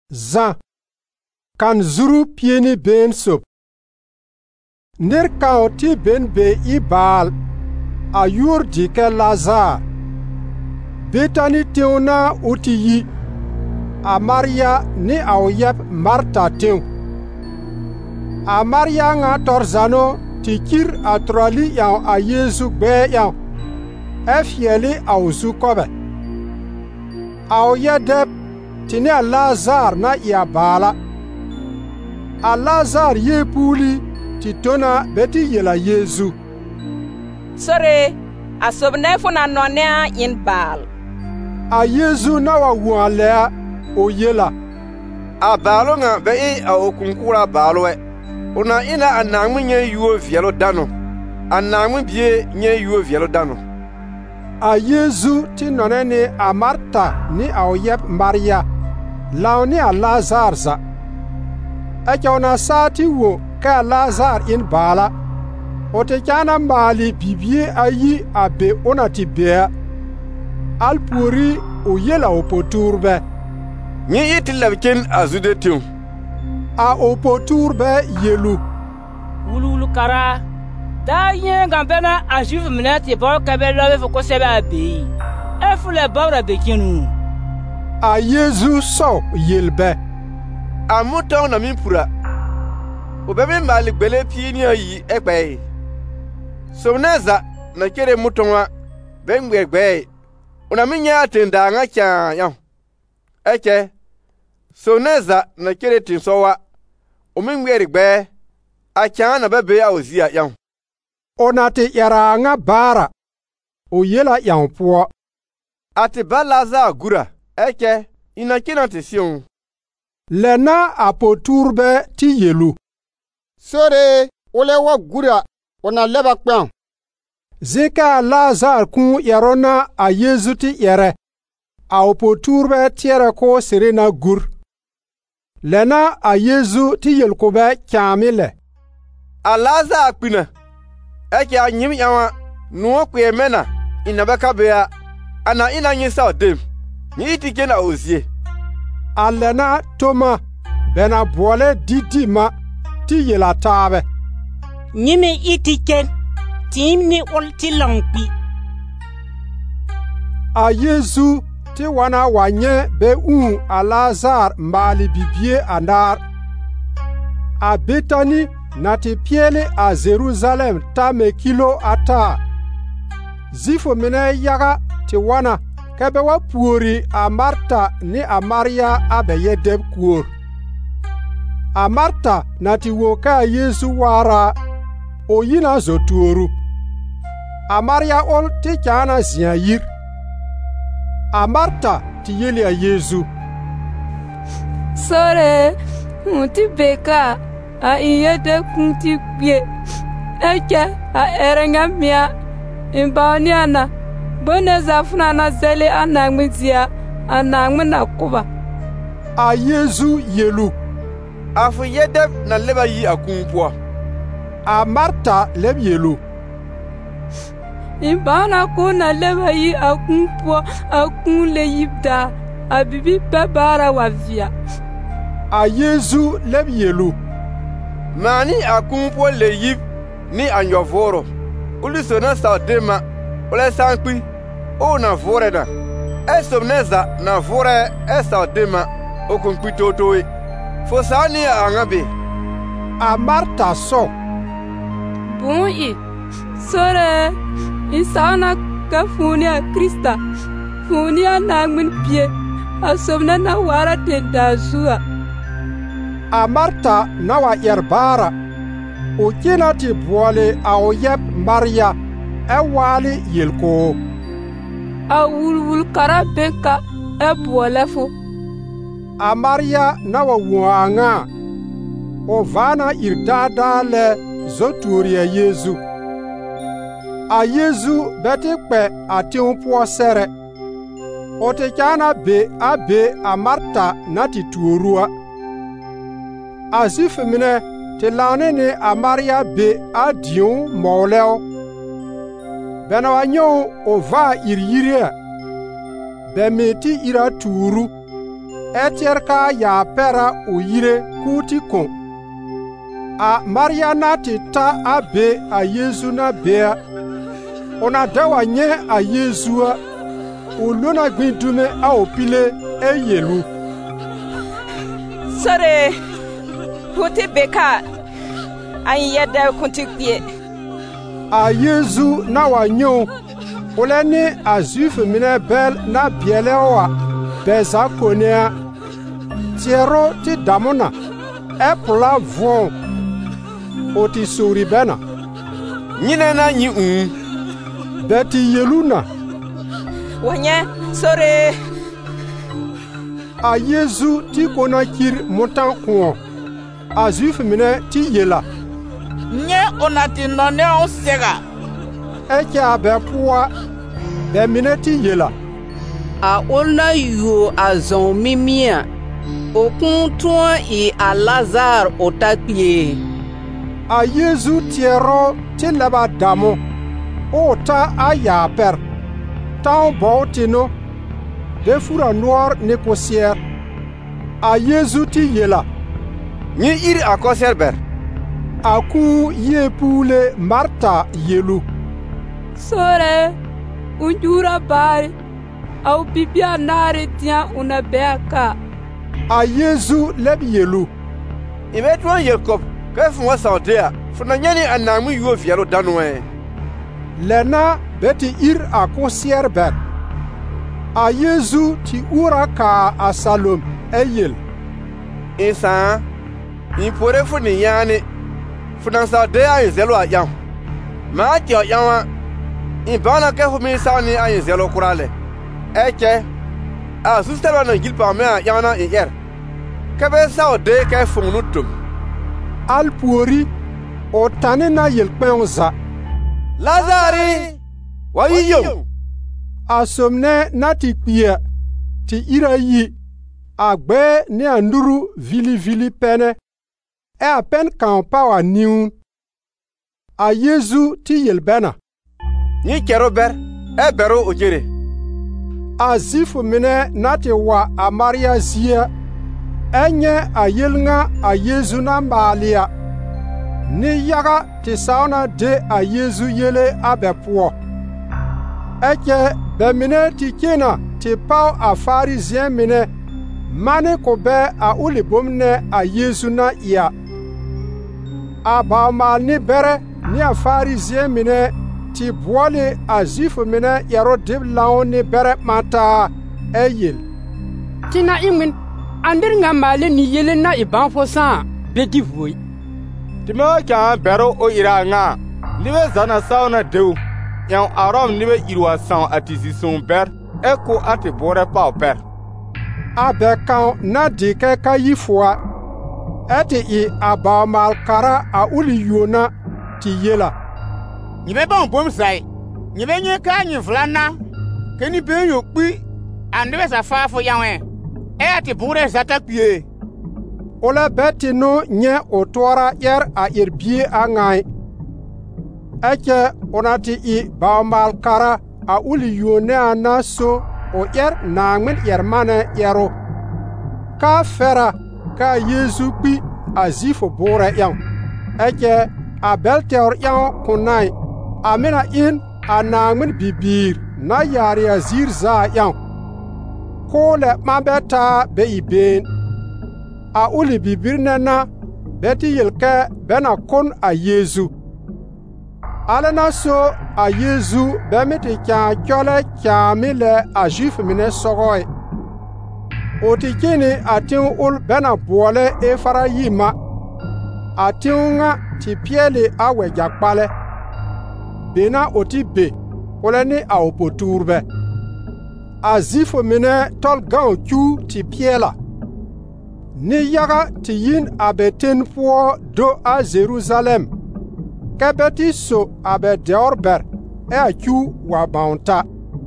Zan kan zuru pieni ben sop. Ner kan ti ben be I baal a yur dike Lazar. Betani teuna uti yi a Maria ni a yep Marta teu. A Maria nga torzano ti kir a troli yaw a Yesu gbe yaw. Efieli a usu kobe. A yedep tini a Lazar na ia baala. A Lazar ye puli ti tona beti yela Yesu. Sore, a sobnefu na nonea in baal. A Yesu na wa wualea o yela. A baalo nga be a okunkura baalo e. Una ina anangmu nye yuo vielo dano. Anangmu bie nye yuo vielo dano. A Yesu ti nonene a Marta ni a oyep Maria. Launi a Lazar za. Ekona sati wo ka Lazar in baala. O te kana mali bibie ayi a be onati bea. Alpuri o yela o poturbe. Nye iti labkin azude tiu. A o poturbe yelu. Wululu kara. Da yen gambena a juif minati bor kabe lobe foko sebe abi. Efule bawra bekinu. A Yesu so yelbe. A muta na mimpura. Ubebe mali gbele pieni ayi ekpe. Somneza na kere mutonwa bengbe. Una minya atenda nga kya yaw. Eke. Somneza na kere tinsowa. Omingwe gbe. Akya na bebe a ozia yaw. Onate yara nga bara. O yela yaw po. Ate ba Lazar gura. Eke. Ina kina te sion. Lena apoturbe ti yelu. Sore, ole wa gura. Ona leba kpan. Zika Lazar kun yarona a Yesu ti yere. A opoturbe tiere ko serena gur. Lena a Yesu ti yelkobe kyamile. A Lazar pina. Eke a nyim yawa. Nuwa kwe mena. Inabeka bea. Ana ina nyisa odem. Ni iti kena ozie. A lena toma. Bena bwole didi ma. Ti yela tabe. Nyime iti ken. Tim ni olti langpi. A Yesu ti wana wanye be a Lazar mbali bibie andar. A Betani na ti piele a Jerusalem tame kilo ata. Zifo mine yaga ti wana kebe wa puori a Marta ni a Maria abe yedeb kuor. A Marta na ti woka Yesu wara o yina zotuoru. A Maria ol ti kana ziyayir. A Marta ti yeli a Yesu. Sore, unti beka a iyede kunti kwe. Eke a erenga mia. Imbaoni ana. Bone zafuna na zele anangmizia. Anangme na kuba. A Yesu yelu. Afu yedeb na leba yi akumpwa. A Marta leb yelu. Imbana kuna leba yi akumpwa akun le yibda. Abibi bebara wavia. A Yesu leb yelu. Mani akumpwa le yib ni anyovoro. Uliso na saudema. Ule sankwi. O na vore na. Esomneza na vore saudema. O kunkwi totoe. Fosani a angabe. A Marta so. Bon i. Sore. Isauna ka funi a Krista. Funi a nangmin pie. A somna na wara tenda zua. A Marta na wa yerbara. O kina ti bwale a oyep Maria. E wali yelko. A wulwul kara beka e bwale fo. A Maria na wa wuanga. O vana irdada le zoturia Yesu. A Yesu beti kpe a tiun po sere. O te kana be a Marta na ti tuorua. A zifimine te laune ni a Maria be a diun mauleo. Bena wa nyon o va iriria. Be meti ira tuuru. etierka ya pera o yire kuti kon. A Mariana ti ta abe a Yesu na bea. Ona dawa nye a Yesua. O lona gbindume a opile e yelu. Sore, kuti beka. Ayin yede kunti kpie. A Yesu na wa nyo. Ole ni a Juif mine bel na biele wa. Beza konea. Tiero ti damona. Epla von. Oti suri bena. Nyine na nyi Beti yeluna. Wanye, sore. A Yesu ti kona kir montan kuon. A Juif mine ti yela. Nye onati none on sega. Eke a be poa. Be mine ti yela. A olna yo a zon mimia. Okun tuan e a Lazare otakpie. A Yesu tiero ti leba damo. O ta a ya per. Tan bo tino. De fura noir négocier. A Yesu ti yela. Nyi iri akoser ber. A ku ye pule Marta yelu. Sore, unjura bari. Au bibia nare tia una beaka. A Yesu leb yelu. Ibe tuan Jacob. Kefu wa saudea. Funa nyani anamu yuo fialo danwe. Lena beti ir a kosier ber. A Yesu ti ura ka a Salom eyel. Isa. Impore funi yani. Funa saudea yezelo a yam. Ma tio yawa. Impana kefu mi sani a yezelo kurale. Eke. A sustelo na gilpa mea yana iyer. Kebe saudea kefu nutum. Al puori. O tane na yelpen za. Lazare! Wayiyo! A somne na ti kpie. Ti ira yi. A gbe ni a nduru vili pene. E a pen kan pa wa niun. A Yesu ti yelbena. Ni kero ber. E bero ojere. A zifu mine na ti wa a Maria zia. Enye a yelnga a Yesu na mbalia. Ni yaga ti sauna de a Yesu yele abe puo. Eke be mine ti kena ti pau a Farisien mine. Mane ko be a uli bomne a Yesu na iya. A ba mal ni bere ni a Farisien mine ti buole a Juif mine yaro dib laon ni bere mata eyel. Tina imin andir nga male ni yele na iban fosan bedi voi. Timo kya bero o ira nga. Liwe zana sauna deu. Yang arom liwe irwa san atisi son ber. Eko ate bore pa per. A bekan na dike ka yifwa. Ete i aba malkara a uli yona ti yela. Nyibe bon bom sai. Nyibe nye ka nyi vlana. Keni be yo kpi. Andwe sa fa fo yawen. E ate bore zata kpie. Ole beti no nye otora yer a irbie a ngai. Eke onati i baumal kara a uli yone a naso o yer nangmen yer mane yero. Ka fera ka Yesu kpi a zifo bore yang. Eke a belteor yang kunai. Amina in a nangmen bibir na yari a zir za yang. Kole mabeta be iben. A uli bibir nena beti yelke bena kon a Yesu. Alena so a Yesu bemiti kya kyole kya mile a Juif mine sogoi. Oti kini a tin ul bena buole e fara yima. A tin nga ti pieli a we jakpale. Bena oti be ole ni a opoturbe. A Juif mine tol gan kyu ti piela. Ni yaga ti yin abe ten puo do a Jerusalem. Kebeti so abe deorber e a kyu wa baunta.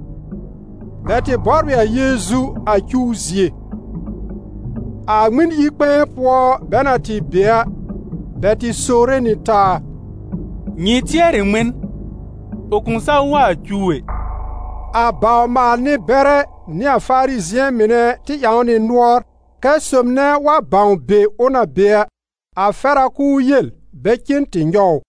Beti borbi a Yesu a kyu zie. A min yikpe puo benati bea. Beti sore ni ta. Nyi tiere min. Okunsa wa kyuwe. A bauma ni bere ni a Farisien mine ti yaoni noir. Ka somne wa baun be ona bea a fera ku yel be kin ti nyaw